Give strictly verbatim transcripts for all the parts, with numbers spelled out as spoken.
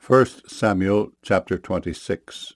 First Samuel chapter twenty-six.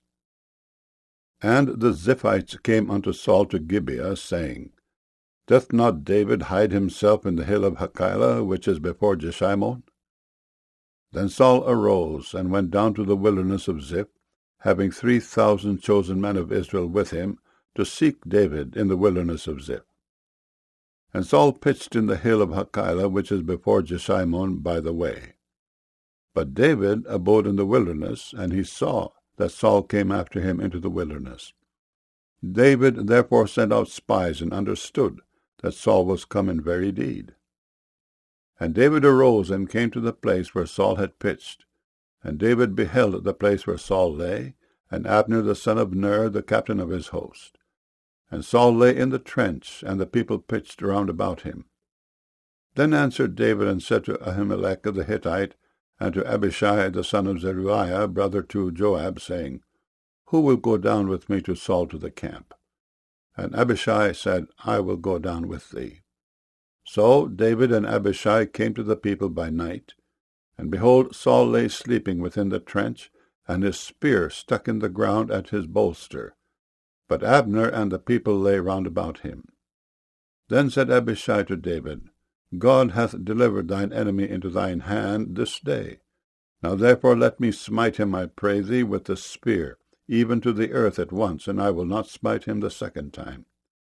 And the Ziphites came unto Saul to Gibeah, saying, Doth not David hide himself in the hill of Hachilah, which is before Jeshimon? Then Saul arose, and went down to the wilderness of Ziph, having three thousand chosen men of Israel with him, to seek David in the wilderness of Ziph. And Saul pitched in the hill of Hachilah, which is before Jeshimon, by the way. But David abode in the wilderness, and he saw that Saul came after him into the wilderness. David therefore sent out spies, and understood that Saul was come in very deed. And David arose and came to the place where Saul had pitched. And David beheld the place where Saul lay, and Abner the son of Ner, the captain of his host. And Saul lay in the trench, and the people pitched round about him. Then answered David and said to Ahimelech the Hittite, and to Abishai the son of Zeruiah, brother to Joab, saying, Who will go down with me to Saul to the camp? And Abishai said, I will go down with thee. So David and Abishai came to the people by night, and behold, Saul lay sleeping within the trench, and his spear stuck in the ground at his bolster. But Abner and the people lay round about him. Then said Abishai to David, God hath delivered thine enemy into thine hand this day. Now therefore let me smite him, I pray thee, with the spear, even to the earth at once, and I will not smite him the second time.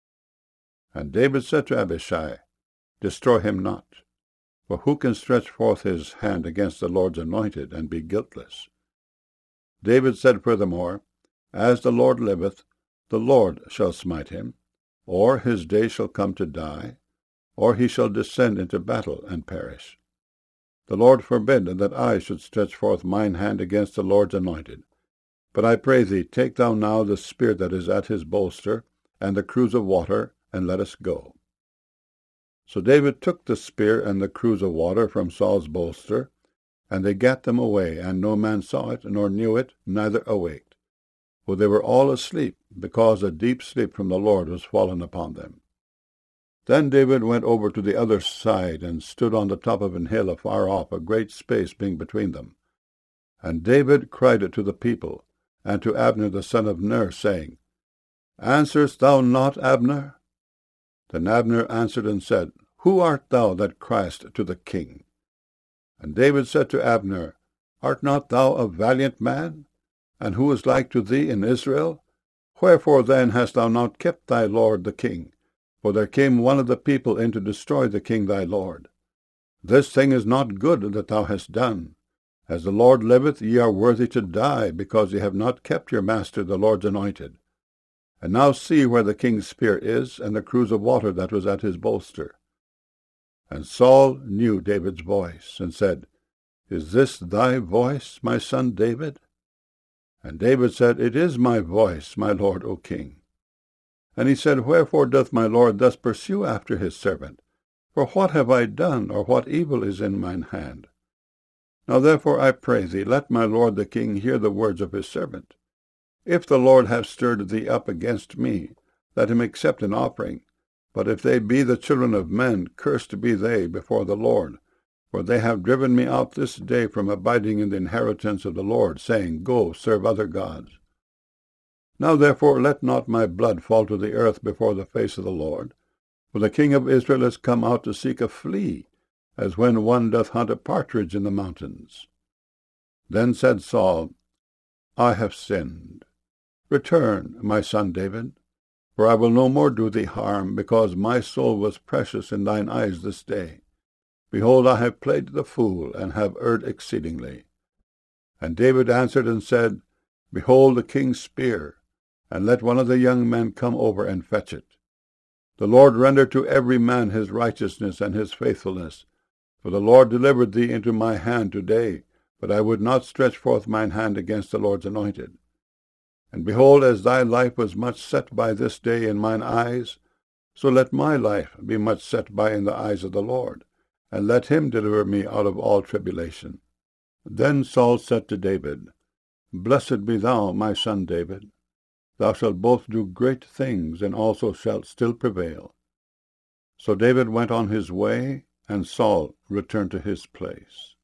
And David said to Abishai, Destroy him not, for who can stretch forth his hand against the Lord's anointed, and be guiltless? David said furthermore, As the Lord liveth, the Lord shall smite him, or his day shall come to die, or he shall descend into battle and perish. The Lord forbid that I should stretch forth mine hand against the Lord's anointed. But I pray thee, take thou now the spear that is at his bolster, and the cruse of water, and let us go. So David took the spear and the cruse of water from Saul's bolster, and they gat them away, and no man saw it, nor knew it, neither awaked. For they were all asleep, because a deep sleep from the Lord was fallen upon them. Then David went over to the other side, and stood on the top of an hill afar off, a great space being between them. And David cried to the people, and to Abner the son of Ner, saying, Answerest thou not, Abner? Then Abner answered and said, Who art thou that criest to the king? And David said to Abner, Art not thou a valiant man? And who is like to thee in Israel? Wherefore then hast thou not kept thy lord the king? For there came one of the people in to destroy the king thy lord. This thing is not good that thou hast done. As the Lord liveth, ye are worthy to die, because ye have not kept your master the Lord's anointed. And now see where the king's spear is, and the cruse of water that was at his bolster. And Saul knew David's voice, and said, Is this thy voice, my son David? And David said, It is my voice, my lord, O king. And he said, Wherefore doth my lord thus pursue after his servant? For what have I done, or what evil is in mine hand? Now therefore I pray thee, let my lord the king hear the words of his servant. If the Lord have stirred thee up against me, let him accept an offering. But if they be the children of men, cursed be they before the Lord. For they have driven me out this day from abiding in the inheritance of the Lord, saying, Go, serve other gods. Now therefore let not my blood fall to the earth before the face of the Lord. For the king of Israel is come out to seek a flea, as when one doth hunt a partridge in the mountains. Then said Saul, I have sinned. Return, my son David, for I will no more do thee harm, because my soul was precious in thine eyes this day. Behold, I have played the fool, and have erred exceedingly. And David answered and said, Behold the king's spear, and let one of the young men come over and fetch it. The Lord render to every man his righteousness and his faithfulness. For the Lord delivered thee into my hand today, but I would not stretch forth mine hand against the Lord's anointed. And behold, as thy life was much set by this day in mine eyes, so let my life be much set by in the eyes of the Lord, and let him deliver me out of all tribulation. Then Saul said to David, Blessed be thou, my son David. Thou shalt both do great things, and also shalt still prevail. So David went on his way, and Saul returned to his place.